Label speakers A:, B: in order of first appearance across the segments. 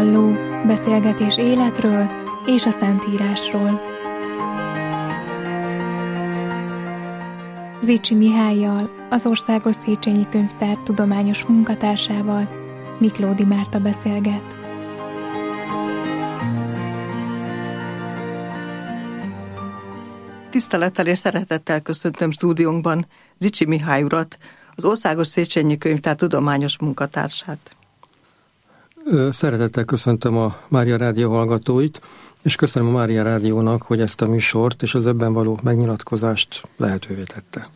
A: Ottelló, beszélgetés életről és a Szentírásról. Zichy Mihállyal, az Országos Széchenyi Könyvtár tudományos munkatársával Miklódi Márta beszélget.
B: Tisztelettel és szeretettel köszöntöm stúdiónkban Zichy Mihály urat, az Országos Széchenyi Könyvtár tudományos munkatársát.
C: Szeretettel köszöntöm a Mária Rádió hallgatóit, és köszönöm a Mária Rádiónak, hogy ezt a műsort és az ebben való megnyilatkozást lehetővé tette.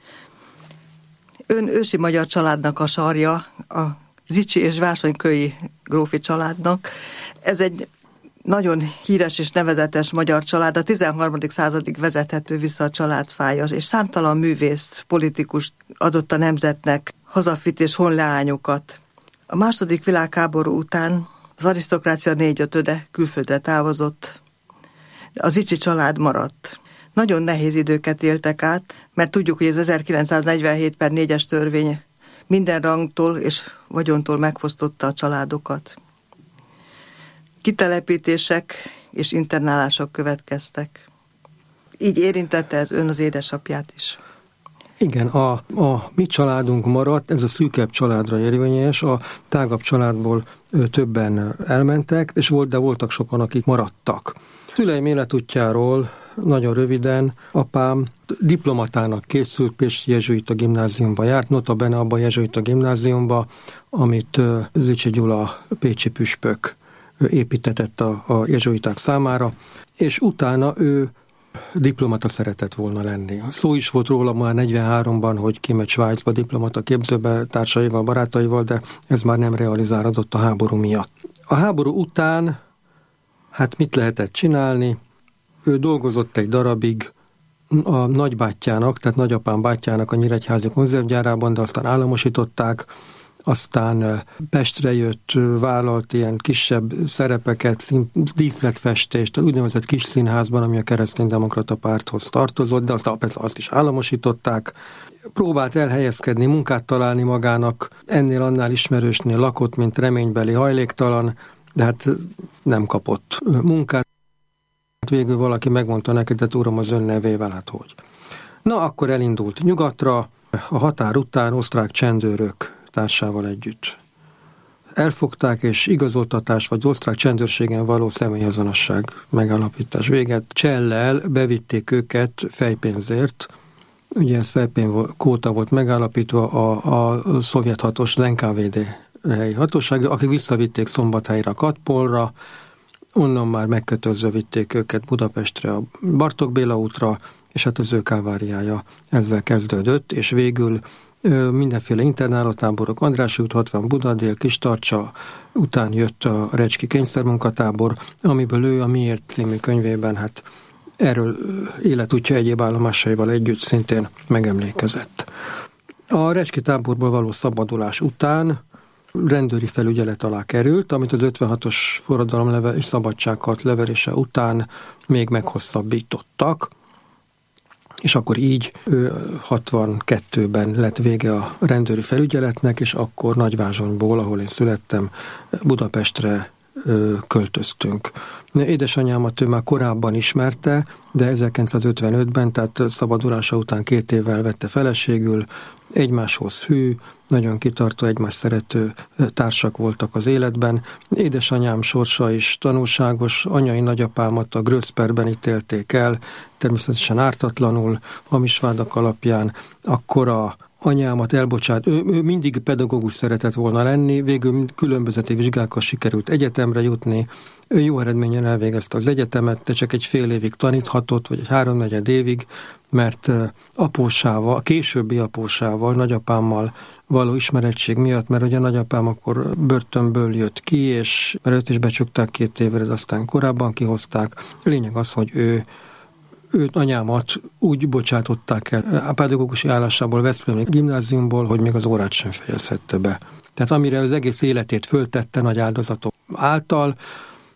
B: Ön ősi magyar családnak a sarja, a Zichy és Vásonykői grófi családnak. Ez egy nagyon híres és nevezetes magyar család, a 13. századig vezethető vissza a családfája, és számtalan művész, politikus adott a nemzetnek hazafitt és honleányokat. A második világháború után az arisztokrácia 4/5 külföldre távozott, de a Zichy család maradt. Nagyon nehéz időket éltek át, mert tudjuk, hogy az 1947/4-es törvény minden rangtól és vagyontól megfosztotta a családokat. Kitelepítések és internálások következtek. Így érintette ez ön az édesapját is.
C: Igen, a mi családunk maradt, ez a szűkebb családra érvényes, a tágabb családból többen elmentek, de voltak sokan, akik maradtak. Szüleim életútjáról nagyon röviden, apám diplomatának készült, pécsi jezsuita gimnáziumba járt, notabene abba a jezsuita gimnáziumba, amit Zichy Gyula pécsi püspök építetett a jezsuiták számára, és utána ő diplomata szeretett volna lenni. Szó is volt róla már 43-ban, hogy kimegy Svájcba diplomata képzőbe társaival, barátaival, de ez már nem realizálódott a háború miatt. A háború után, hát mit lehetett csinálni? Ő dolgozott egy darabig a nagybátyjának, tehát nagyapám bátyjának a nyíregyházi konzervgyárában, de aztán államosították, aztán Pestre jött, vállalt ilyen kisebb szerepeket, díszletfestést, úgynevezett kis színházban, ami a Kereszténydemokrata Párthoz tartozott, de aztán azt is államosították. Próbált elhelyezkedni, munkát találni magának, ennél-annál ismerősnél lakott, mint reménybeli hajléktalan, de hát nem kapott munkát. Végül valaki megmondta neki, de uram, az ön nevével, hát hogy. Na, akkor elindult nyugatra, a határ után osztrák csendőrök társával együtt. Elfogták, és igazoltatás vagy osztrák csendőrségen való személyazonosság megállapítás véget. Csellel bevitték őket fejpénzért, ugye ez fejpénzkóta volt megállapítva a szovjet hatós NKVD helyi hatóság, akik visszavitték Szombathelyre a Katpolra, onnan már megkötözve vitték őket Budapestre, a Bartók Béla útra, és hát az ő kálváriája ezzel kezdődött, és végül mindenféle internálótáborok, Andrássy út 60, Budadél, Kistarcsa, után jött a Recski kényszermunkatábor, amiből ő a Miért című könyvében hát erről életútja egyéb állomásaival együtt szintén megemlékezett. A Recski táborból való szabadulás után rendőri felügyelet alá került, amit az 56-os forradalom és szabadságharc leverése után még meghosszabbítottak, és akkor így 62-ben lett vége a rendőri felügyeletnek, és akkor Nagyvázsonyból, ahol én születtem, Budapestre költöztünk. Édesanyámat ő már korábban ismerte, de 1955-ben, tehát szabadulása után 2 évvel vette feleségül, egymáshoz hű, nagyon kitartó, egymást szerető társak voltak az életben. Édesanyám sorsa is tanulságos, anyai nagyapámat a Gröszperben ítélték el, természetesen ártatlanul, hamis vádak alapján, akkor a anyámat elbocsát, ő mindig pedagógus szeretett volna lenni, végül különbözeti vizsgákkal sikerült egyetemre jutni, ő jó eredményen elvégezte az egyetemet, de csak egy fél évig taníthatott, vagy egy 3-4 évig, mert apósával, a későbbi apósával, nagyapámmal való ismerettség miatt, mert ugye a nagyapám akkor börtönből jött ki, és mert őt is becsukták 2 évre, de aztán korábban kihozták. A lényeg az, hogy őt, anyámat úgy bocsátották el a pedagógusi állásából, Veszprémi gimnáziumból, hogy még az órát sem fejezhette be. Tehát amire az egész életét föltette nagy áldozatok által,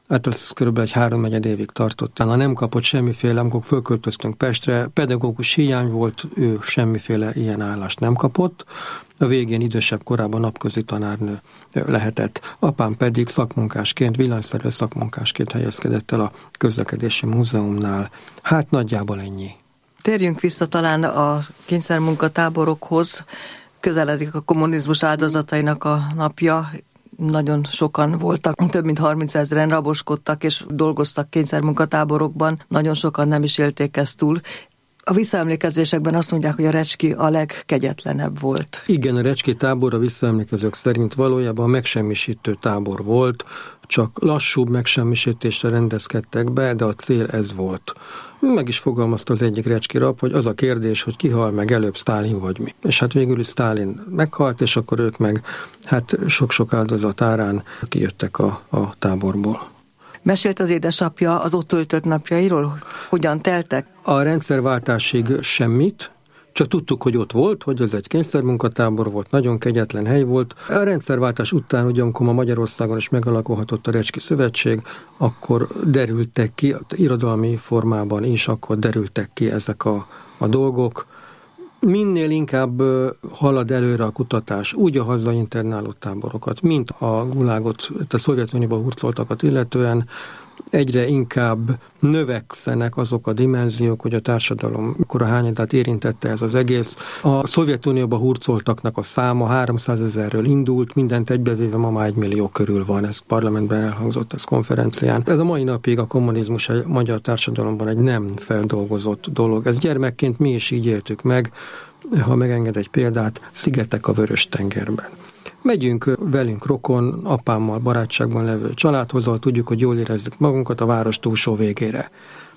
C: Hát az körülbelül egy 3-4 évig tartott. Nem kapott semmiféle, amikor fölköltöztünk Pestre, pedagógus hiány volt, ő semmiféle ilyen állást nem kapott. A végén idősebb korában napközi tanárnő lehetett. Apám pedig szakmunkásként, villanyszerelő szakmunkásként helyezkedett el a közlekedési múzeumnál. Hát nagyjából ennyi.
B: Térjünk vissza talán a kényszermunkatáborokhoz. Közeledik a kommunizmus áldozatainak a napja. Nagyon sokan voltak, több mint 30 000-en raboskodtak és dolgoztak kényszermunkatáborokban. Nagyon sokan nem is élték ezt túl. A visszaemlékezésekben azt mondják, hogy a Recski a legkegyetlenebb volt.
C: Igen, a Recski tábor a visszaemlékezők szerint valójában a megsemmisítő tábor volt, csak lassúbb megsemmisítésre rendezkedtek be, de a cél ez volt. Meg is fogalmazta az egyik Recski rab, hogy az a kérdés, hogy ki hal meg előbb, Sztálin vagy mi. És hát végül is Sztálin meghalt, és akkor ők meg hát sok-sok áldozat árán kijöttek a táborból.
B: Mesélt az édesapja az ott töltött napjairól? Hogyan teltek?
C: A rendszerváltásig semmit, csak tudtuk, hogy ott volt, hogy ez egy kényszermunkatábor volt, nagyon kegyetlen hely volt. A rendszerváltás után, ugye, amikor ma Magyarországon is megalakulhatott a Recski Szövetség, akkor derültek ki, irodalmi formában is, akkor derültek ki ezek a dolgok. Minél inkább halad előre a kutatás, úgy a hazainternáló táborokat, mint a gulágot, a Szovjetunióban hurcoltakat illetően, egyre inkább növekszenek azok a dimenziók, hogy a társadalom akkora hányadát érintette ez az egész. A Szovjetunióban hurcoltaknak a száma 300 000-ről indult, mindent egybevéve ma már 1 millió körül van, ez parlamentben elhangzott, ez konferencián. Ez a mai napig a kommunizmus a magyar társadalomban egy nem feldolgozott dolog. Ez gyermekként mi is így éltük meg, ha megenged egy példát, Szigetek a Vörös-tengerben. Megyünk velünk rokon, apámmal barátságban levő családhoz, ahol tudjuk, hogy jól érezzük magunkat a város túlsó végére.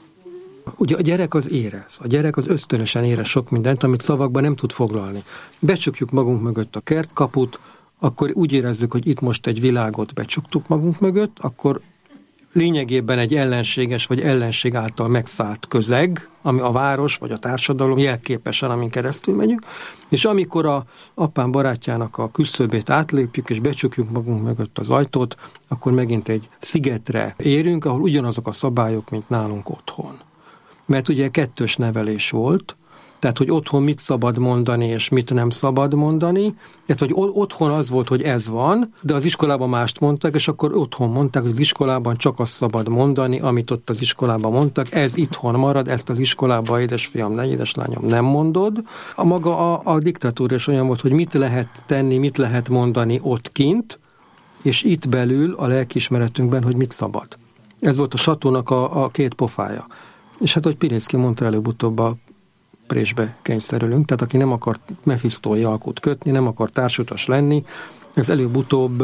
C: Ugye a gyerek az érez, a gyerek az ösztönösen érez sok mindent, amit szavakban nem tud foglalni. Becsukjuk magunk mögött a kertkaput, akkor úgy érezzük, hogy itt most egy világot becsuktuk magunk mögött, akkor lényegében egy ellenséges vagy ellenség által megszállt közeg, ami a város vagy a társadalom jelképesen, amin keresztül megyünk, és amikor a apám barátjának a küszöbét átlépjük, és becsukjuk magunk mögött az ajtót, akkor megint egy szigetre érünk, ahol ugyanazok a szabályok, mint nálunk otthon. Mert ugye kettős nevelés volt, tehát, hogy otthon mit szabad mondani, és mit nem szabad mondani. Tehát, hogy otthon az volt, hogy ez van, de az iskolában mást mondtak, és akkor otthon mondták, hogy az iskolában csak azt szabad mondani, amit ott az iskolában mondtak. Ez itthon marad, ezt az iskolában, édesfiam, édeslányom, nem mondod. A maga a diktatúra is olyan volt, hogy mit lehet tenni, mit lehet mondani ott kint, és itt belül a lelkiismeretünkben, hogy mit szabad. Ez volt a satónak a két pofája. És hát, hogy Pirinszky mondta előbb-utóbb, a présbe kényszerülünk, tehát aki nem akar mefisztói alkut kötni, nem akar társutas lenni, ez előbb-utóbb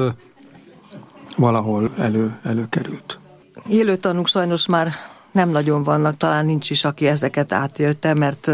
C: valahol előkerült.
B: Élő tanúk sajnos már nem nagyon vannak, talán nincs is, aki ezeket átélte, mert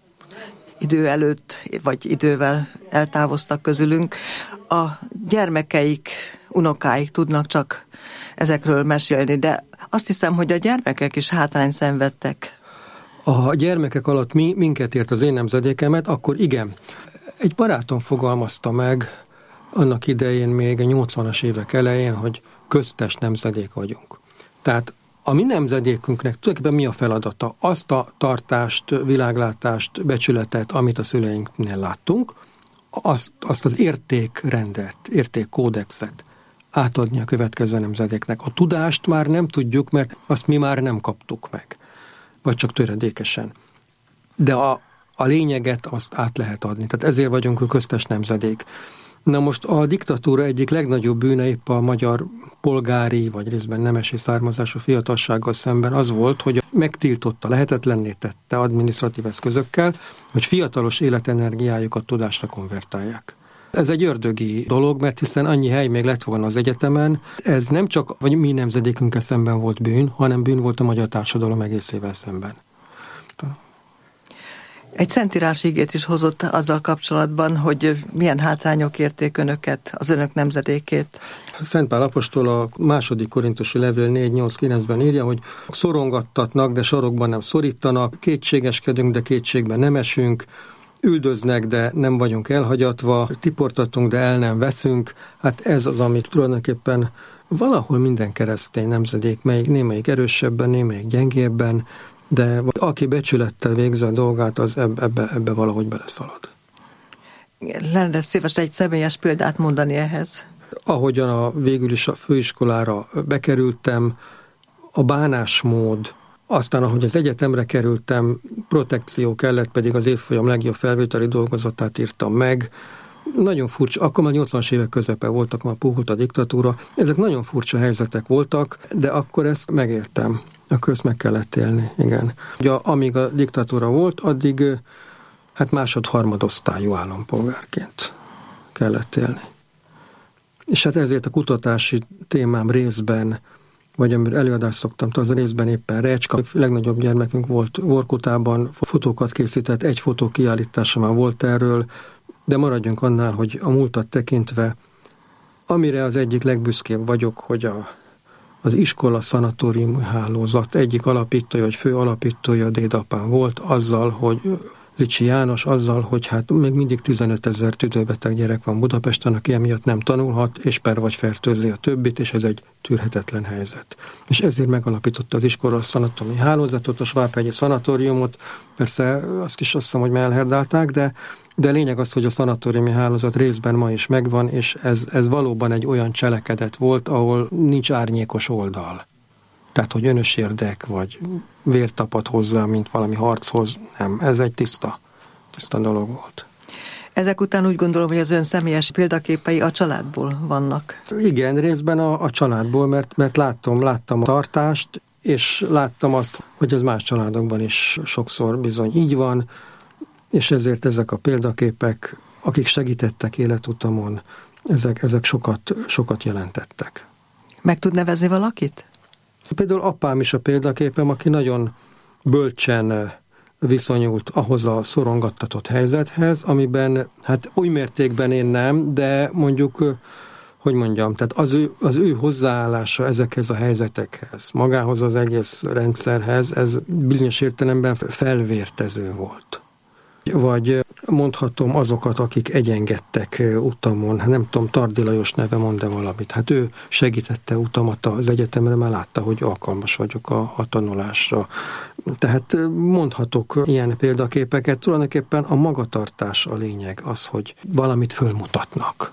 B: idő előtt, vagy idővel eltávoztak közülünk. A gyermekeik, unokáik tudnak csak ezekről mesélni, de azt hiszem, hogy a gyermekek is hátrányt szenvedtek.
C: A gyermekek alatt minket ért az én nemzedékemet, akkor igen. Egy barátom fogalmazta meg annak idején még a 80-as évek elején, hogy köztes nemzedék vagyunk. Tehát a mi nemzedékünknek tulajdonképpen mi a feladata? Azt a tartást, világlátást, becsületet, amit a szüleinknél láttunk, azt az értékrendet, értékkódexet átadni a következő nemzedéknek. A tudást már nem tudjuk, mert azt mi már nem kaptuk meg, vagy csak töredékesen. De a lényeget azt át lehet adni. Tehát ezért vagyunk a köztes nemzedék. Na most a diktatúra egyik legnagyobb bűne épp a magyar polgári, vagy részben nemesi származású fiatalsággal szemben az volt, hogy megtiltotta, lehetetlenné tette adminisztratív eszközökkel, hogy fiatalos életenergiájukat tudásra konvertálják. Ez egy ördögi dolog, mert hiszen annyi hely még lett volna az egyetemen. Ez nem csak vagy mi nemzedékünkkel szemben volt bűn, hanem bűn volt a magyar társadalom egészével szemben.
B: Egy szentírás igét is hozott azzal kapcsolatban, hogy milyen hátrányok érték önöket, az önök nemzedékét.
C: Szent Pál apostol a 2. Korintusi levél 4-8-9-ben írja, hogy szorongattatnak, de sarokban nem szorítanak, kétségeskedünk, de kétségben nem esünk, üldöznek, de nem vagyunk elhagyatva, tiportatunk, de el nem veszünk. Hát ez az, amit tulajdonképpen valahol minden keresztény nemzedék, némelyik erősebben, némelyik gyengébben, de aki becsülettel végzi a dolgát, az ebbe valahogy beleszalad.
B: Lenne szíves egy személyes példát mondani ehhez?
C: Ahogyan végül is a főiskolára bekerültem, a bánásmód, aztán ahogy az egyetemre kerültem, protekció kellett, pedig az évfolyam legjobb felvételi dolgozatát írtam meg. Nagyon furcsa, akkor már 80-as évek közepe voltak, már puhult a diktatúra. Ezek nagyon furcsa helyzetek voltak, de akkor ezt megértem. Akkor ezt meg kellett élni, igen. Ugye, amíg a diktatúra volt, addig hát másod-harmadosztályú állampolgárként kellett élni. És hát ezért a kutatási témám részben, vagy amire előadást szoktam, az részben éppen Recska. A legnagyobb gyermekünk volt Vorkutában, fotókat készített, egy fotókiállítása már volt erről, de maradjunk annál, hogy a múltat tekintve, amire az egyik legbüszkébb vagyok, hogy az iskola szanatórium hálózat egyik alapítója, vagy fő alapítója a dédapám volt, azzal, hogy Zichy János, azzal, hogy hát még mindig 15 000 tüdőbeteg gyerek van Budapesten, aki emiatt nem tanulhat, és vagy fertőzi a többit, és ez egy tűrhetetlen helyzet. És ezért megalapította az iskola szanatóriumi hálózatot, a Svábhegyi szanatóriumot, persze azt hiszem, hogy melherdálták, de lényeg az, hogy a szanatóriumi hálózat részben ma is megvan, és ez valóban egy olyan cselekedet volt, ahol nincs árnyékos oldal. Tehát, hogy önös érdek, vagy vért tapad hozzá, mint valami harchoz. Nem, ez egy tiszta dolog volt.
B: Ezek után úgy gondolom, hogy az ön személyes példaképei a családból vannak.
C: Igen, részben a családból, mert láttam a tartást, és láttam azt, hogy ez más családokban is sokszor bizony így van, és ezért ezek a példaképek, akik segítettek életutamon, ezek sokat jelentettek.
B: Meg tud nevezni valakit?
C: Például apám is a példaképem, aki nagyon bölcsen viszonyult ahhoz a szorongattatott helyzethez, amiben, hát új mértékben én nem, de mondjuk, hogy mondjam, tehát az ő hozzáállása ezekhez a helyzetekhez, magához az egész rendszerhez, ez bizonyos értelemben felvértező volt. Vagy mondhatom azokat, akik egyengedtek utamon. Hát nem tudom, Tardi Lajos neve mond-e valamit. Hát ő segítette utamat az egyetemre, mert látta, hogy alkalmas vagyok a tanulásra. Tehát mondhatok ilyen példaképeket. Tulajdonképpen a magatartás a lényeg, az, hogy valamit fölmutatnak.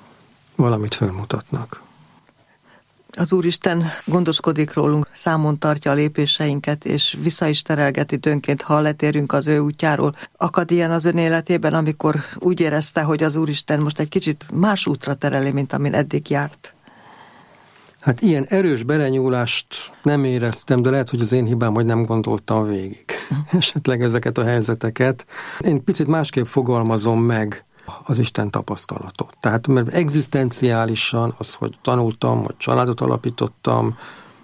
B: Az Úristen gondoskodik rólunk, számon tartja a lépéseinket, és vissza is terelgeti időnként, ha letérünk az ő útjáról. Akad ilyen az ön életében, amikor úgy érezte, hogy az Úristen most egy kicsit más útra tereli, mint amin eddig járt?
C: Hát ilyen erős belenyúlást nem éreztem, de lehet, hogy az én hibám, hogy nem gondoltam végig. Esetleg ezeket a helyzeteket. Én picit másképp fogalmazom meg az Isten tapasztalatot. Tehát mert egzisztenciálisan az, hogy tanultam, hogy családot alapítottam,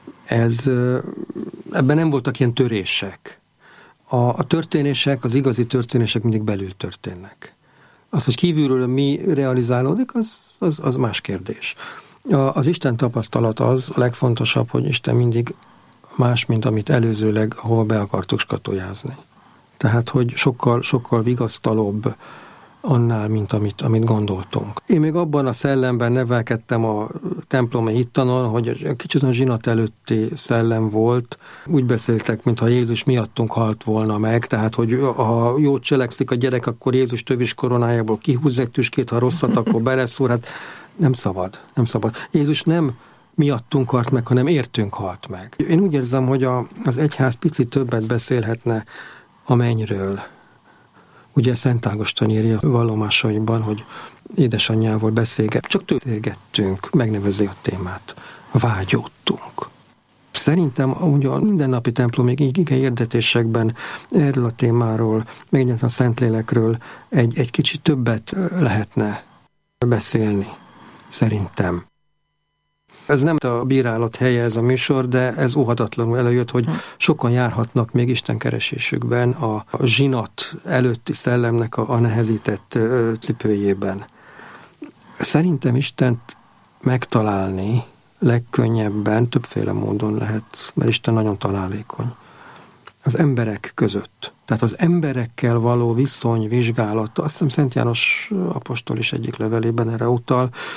C: ebben nem voltak ilyen törések. A történések, az igazi történések mindig belül történnek. Az, hogy kívülről mi realizálódik, az más kérdés. Az Isten tapasztalat az a legfontosabb, hogy Isten mindig más, mint amit előzőleg, ahol be akartuk skatujázni. Tehát, hogy sokkal vigasztalóbb annál, mint amit gondoltunk. Én még abban a szellemben nevelkedtem a templomi hittanon, hogy kicsit a zsinat előtti szellem volt. Úgy beszéltek, mintha Jézus miattunk halt volna meg, tehát, hogy ha jót cselekszik a gyerek, akkor Jézus tövis koronájából kihúz egy tüskét, ha rosszat, akkor beleszúr. Hát nem szabad. Jézus nem miattunk halt meg, hanem értünk halt meg. Én úgy érzem, hogy az egyház picit többet beszélhetne a mennyről. Ugye Szent Ágoston írja vallomásaiban, hogy édesanyjával csak beszélgettünk, megnevezi a témát, vágyódtunk. Szerintem ugye a mindennapi templomi ige hirdetésekben erről a témáról, meg egyáltalán a Szentlélekről egy kicsit többet lehetne beszélni, szerintem. Ez nem a bírálat helye ez a műsor, de ez óhatatlanul előjött, hogy sokan járhatnak még istenkeresésükben a zsinat előtti szellemnek a nehezített cipőjében. Szerintem Istent megtalálni legkönnyebben, többféle módon lehet, mert Isten nagyon találékony. Az emberek között. Tehát az emberekkel való viszony, vizsgálata, azt hiszem Szent János apostol is egyik levelében erre utal,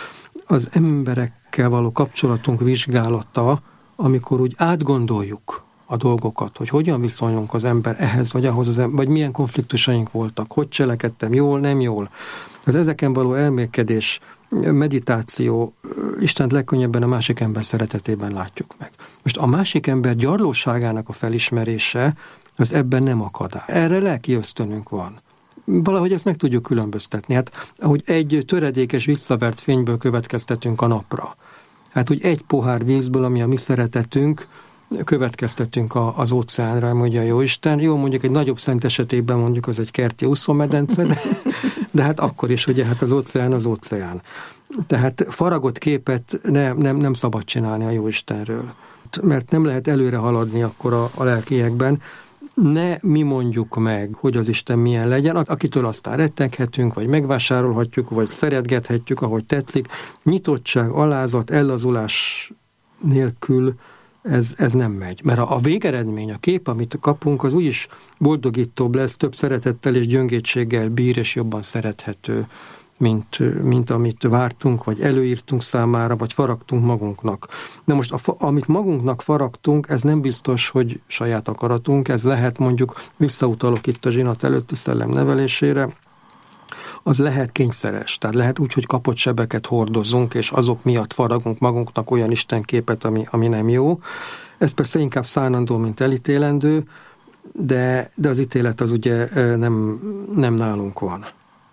C: az emberekkel való kapcsolatunk vizsgálata, amikor úgy átgondoljuk a dolgokat, hogy hogyan viszonyulunk az ember ehhez, vagy ahhoz, vagy milyen konfliktusaink voltak, hogy cselekedtem, jól, nem jól. Az ezeken való elmélkedés, meditáció, Istent legkönnyebben a másik ember szeretetében látjuk meg. Most a másik ember gyarlóságának a felismerése, az ebben nem akadály. Erre lelki ösztönünk van. Valahogy ezt meg tudjuk különböztetni. Hát, ahogy egy töredékes visszavert fényből következtetünk a napra. Hát, hogy egy pohár vízből, ami a mi szeretetünk, következtetünk az óceánra, mondja a Jóisten. Jó, mondjuk egy nagyobb szent esetében mondjuk az egy kerti úszómedence, de hát akkor is, ugye, hát az óceán az óceán. Tehát faragott képet nem szabad csinálni a Jóistenről. Mert nem lehet előre haladni akkor a lelkiekben. Ne mi mondjuk meg, hogy az Isten milyen legyen, akitől aztán retteghetünk, vagy megvásárolhatjuk, vagy szeretgethetjük, ahogy tetszik. Nyitottság, alázat, ellazulás nélkül ez nem megy. Mert a végeredmény, a kép, amit kapunk, az úgyis boldogítóbb lesz, több szeretettel és gyöngétséggel bír, és jobban szerethető, mint amit vártunk, vagy előírtunk számára, vagy faragtunk magunknak. Na most, amit magunknak faragtunk, ez nem biztos, hogy saját akaratunk, ez lehet, mondjuk, visszautalok itt a zsinat előtti szellem nevelésére, az lehet kényszeres, tehát lehet úgy, hogy kapott sebeket hordozunk, és azok miatt faragunk magunknak olyan istenképet, ami nem jó. Ez persze inkább szánandó, mint elítélendő, de az ítélet az ugye nem nálunk van.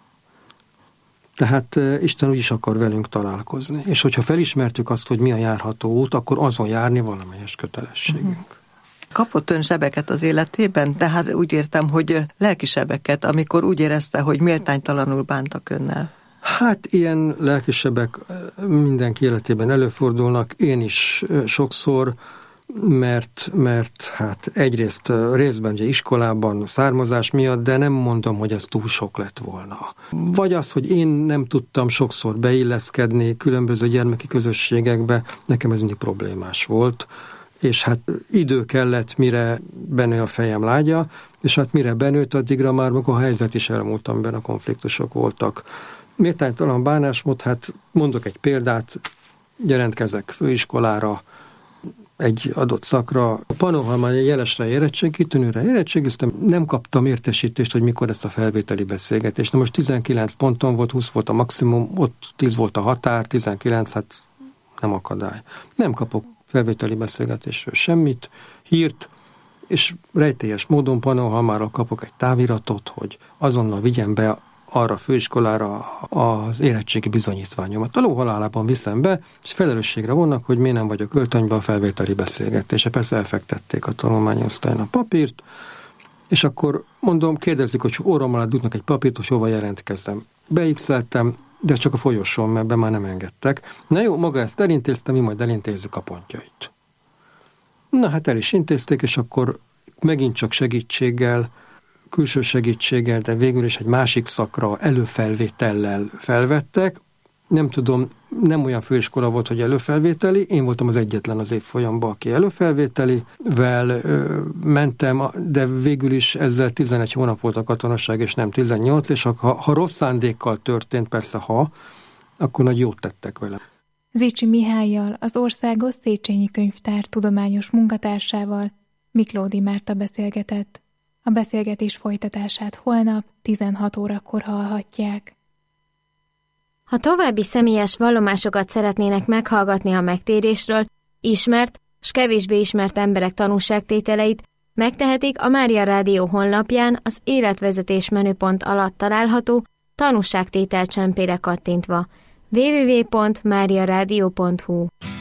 C: Tehát Isten úgy is akar velünk találkozni. És hogyha felismertük azt, hogy mi a járható út, akkor azon járni valamelyes kötelességünk.
B: Kapott ön sebeket az életében, de hát úgy értem, hogy lelki sebeket, amikor úgy érezte, hogy méltánytalanul bántak önnel.
C: Hát ilyen lelki sebek mindenki életében előfordulnak, én is sokszor, mert hát egyrészt részben ugye iskolában származás miatt, de nem mondom, hogy ez túl sok lett volna. Vagy az, hogy én nem tudtam sokszor beilleszkedni különböző gyermeki közösségekbe, nekem ez mindig problémás volt, és hát idő kellett, mire benő a fejem lágya, és hát mire benőtt, addigra már a helyzet is elmúlt, amiben a konfliktusok voltak. Méltánytalan bánásmód, hát mondok egy példát, jelentkezek főiskolára, egy adott szakra. Pannonhalmán egy jelesre érettség, kitűnőre érettségiztem, nem kaptam értesítést, hogy mikor lesz a felvételi beszélgetés. Na most 19 ponton volt, 20 volt a maximum, ott 10 volt a határ, 19, hát nem akadály. Nem kapok felvételi beszélgetésről semmit, hírt, és rejtélyes módon Pannonhalmára kapok egy táviratot, hogy azonnal vigyem be arra a főiskolára az érettségi bizonyítványomat. A lóhalálában viszem be, és felelősségre vonnak, hogy miért nem vagyok öltönyben a felvételi beszélgetése. Persze elfektették a tanulmányosztályon a papírt, és akkor mondom, kérdezik, hogy orrom alá dugnak egy papírt, hogy hova jelentkezzem. Beixeltem, de csak a folyosón, mert be már nem engedtek. Na jó, maga ezt elintéztem, mi majd elintézzük a pontjait. Na hát el is intézték, és akkor megint csak segítséggel, külső segítséggel, de végül is egy másik szakra előfelvétellel felvettek. Nem tudom, nem olyan főiskola volt, hogy előfelvételi, én voltam az egyetlen az évfolyamban, aki előfelvételivel mentem, de végül is ezzel 11 hónap volt a katonaság, és nem 18, és ha rossz szándékkal történt, persze akkor nagy jót tettek vele.
A: Zichy Mihállyal, az Országos Széchenyi Könyvtár tudományos munkatársával Miklódi Márta beszélgetett. A beszélgetés folytatását holnap 16 órakor hallhatják.
D: Ha további személyes vallomásokat szeretnének meghallgatni a megtérésről, ismert s kevésbé ismert emberek tanúságtételeit, megtehetik a Mária Rádió honlapján az életvezetés menüpont alatt található tanúságtétel csempére kattintva. www.mariaradio.hu